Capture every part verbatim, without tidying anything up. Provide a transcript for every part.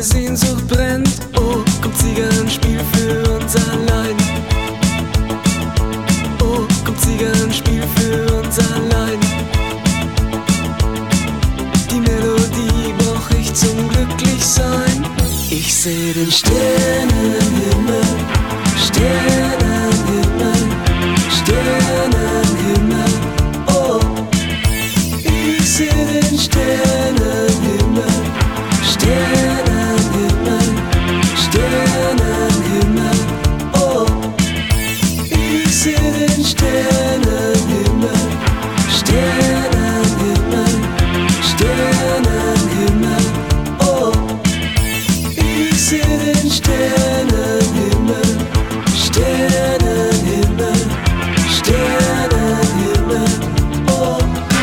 Sehnsucht brennt. Oh, kommt Zigarrenspiel für uns allein. Oh, kommt Zigarrenspiel für uns allein. Die Melodie brauch ich zum Glücklichsein. Ich seh den Sternenhimmel, Sternenhimmel, Sternenhimmel. Oh, ich seh den Sternenhimmel, Sternenhimmel, Sternenhimmel. Oh, ich seh den Sternenhimmel, Sternenhimmel, Sternenhimmel. Oh, ich seh den Sternenhimmel, Sternenhimmel, Sternenhimmel. Oh.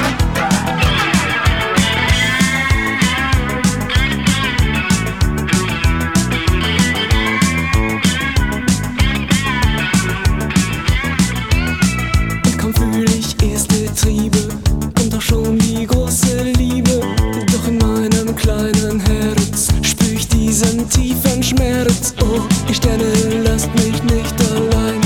Und kaum fühl ich erste Triebe und auch schon die große Liebe. Doch in meinem kleinen Herz spür ich diesen tiefen Schmerz. Oh, ihr Sterne, lasst mich nicht allein.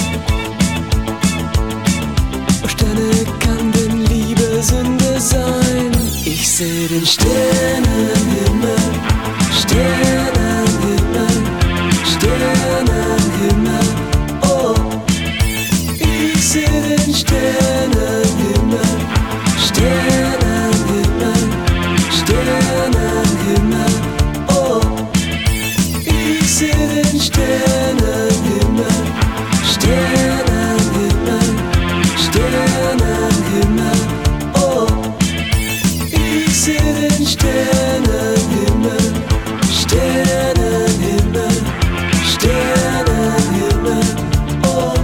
Oh, Sterne, kann denn Liebe Sünde sein? Ich seh den Sternenhimmel, Sternenhimmel, Sternenhimmel. Oh, ich seh den Sternenhimmel, Sternenhimmel, Sternenhimmel. Oh, ich seh den Sternenhimmel, Sternenhimmel, Sternenhimmel. Oh, ich seh den Sternenhimmel, Sternenhimmel, Sternenhimmel. Oh.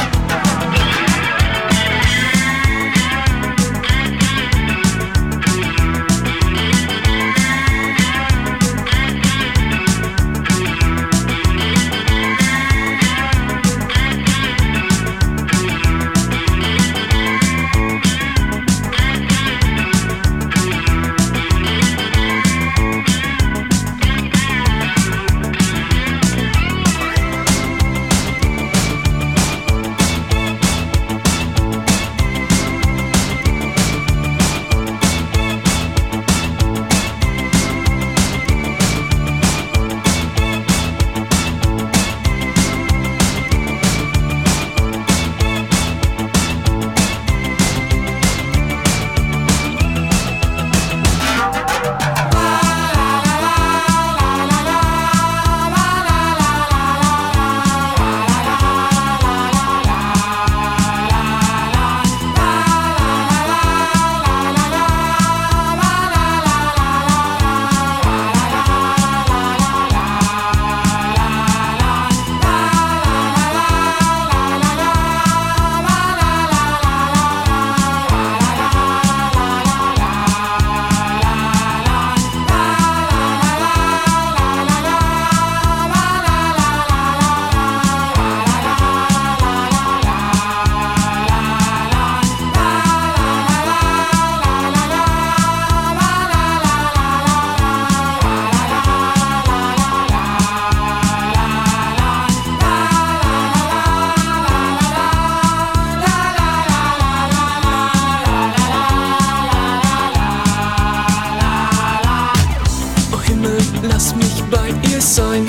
Lass mich bei ihr sein.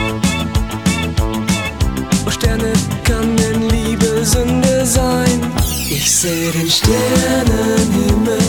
Oh Sterne, kann denn Liebe Sünde sein? Ich seh den Sternenhimmel,